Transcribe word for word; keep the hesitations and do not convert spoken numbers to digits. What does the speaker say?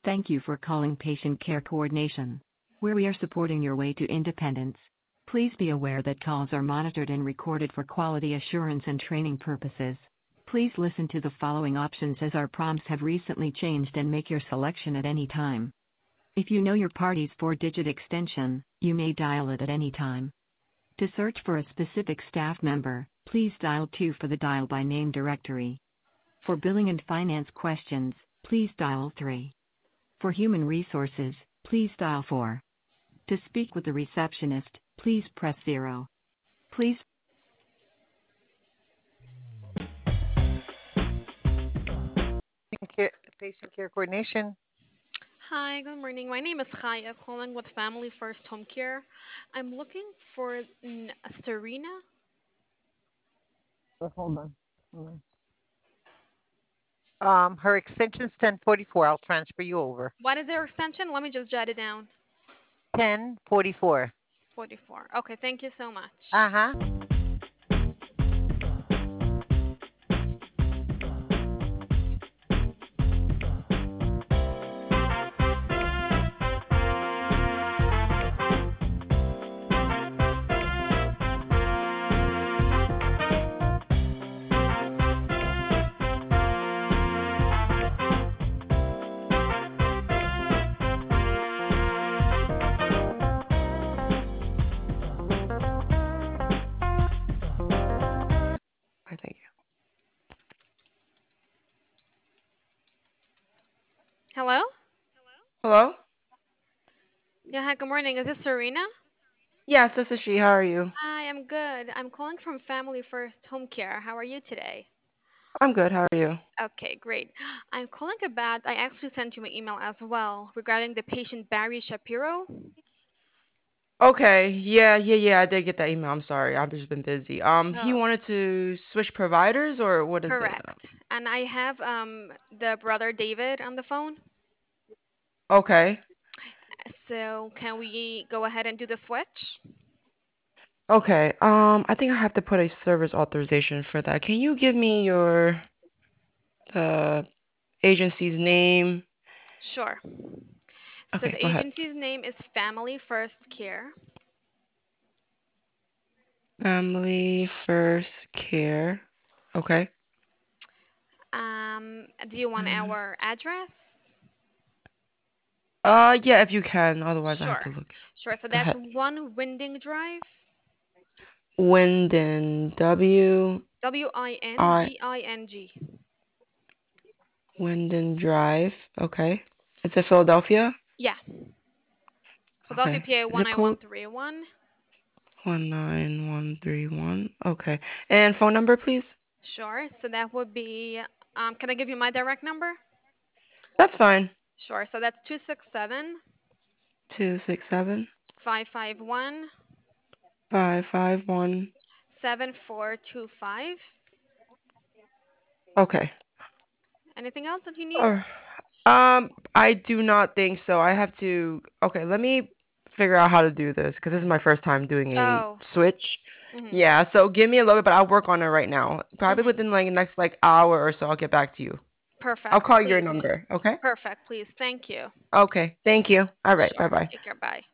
Thank you for calling Patient Care Coordination, where we are supporting your way to independence. Please be aware that calls are monitored and recorded for quality assurance and training purposes. Please listen to the following options as our prompts have recently changed and make your selection at any time. If you know your party's four-digit extension, you may dial it at any time. To search for a specific staff member, please dial two for the dial by name directory. For billing and finance questions, please dial three. For human resources, please dial four. To speak with the receptionist, please press zero. Please. Patient care, patient care coordination. Hi, good morning. My name is Chaya, calling with Family First Home Care. I'm looking for n- Serena. Oh, hold on. Hold on. Um, her extension's ten forty-four. I'll transfer you over. What is their extension? Let me just jot it down. ten forty-four. forty-four. Okay, thank you so much. Uh huh. I thank you. Hello? Hello? Yeah, hi, good morning. Is this Serena? Yes, this is she. How are you? Hi, I'm good. I'm calling from Family First Home Care. How are you today? I'm good. How are you? Okay, great. I'm calling about, I actually sent you an email as well regarding the patient Barry Shapiro. Okay. Yeah, yeah, yeah. I did get that email. I'm sorry. I've just been busy. Um, he Oh, wanted to switch providers, or what is it? correct. And I have um the brother David on the phone. Okay. So can we go ahead and do the switch? Okay. Um, I think I have to put a service authorization for that. Can you give me your the agency's name? Sure. So Okay, the go ahead. agency's name is Family First Care. Family First Care. Okay. Um, do you want Mm. our address? Uh, yeah, if you can. Otherwise, I have Sure. to look. Sure. So Go that's ahead. one Winding Drive, Winden. W W I N I D I N G. Winden Drive. Okay. It's in Philadelphia. Yeah. Philadelphia, Okay. P A Zip code one nine one three one. one nine one three one. Okay. And phone number, please. Sure. So that would be, um, can I give you my direct number? That's fine. Sure. So that's two six seven Two six seven five five one five five one. seven four two five. Okay. Anything else that you need? Or um, I do not think so. I have to. Okay, let me figure out how to do this because this is my first time doing a Oh. switch. Mhm. Yeah. So give me a little bit, but I'll work on it right now. Probably Mhm. within like the next like hour or so, I'll get back to you. I'll Perfect. call your Please. number. Okay. Perfect. Please. Thank you. Okay. Thank you. All right. Bye Sure. bye. Take care. Bye.